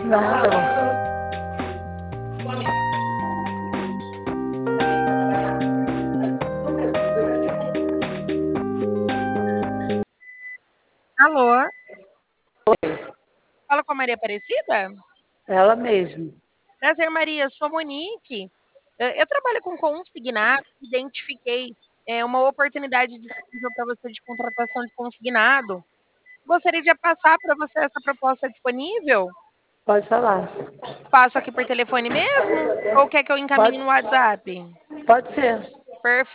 Não, tá bom. Alô? Fala com a Maria Aparecida? Ela mesmo. Prazer, Maria. Sou a Monique. Eu trabalho com consignado, identifiquei uma oportunidade disponível para você de contratação de consignado. Gostaria de passar para você essa proposta disponível? Pode falar. Passo aqui por telefone mesmo? Ou quer que eu encaminhe Pode, no WhatsApp? pode ser. Perfeito.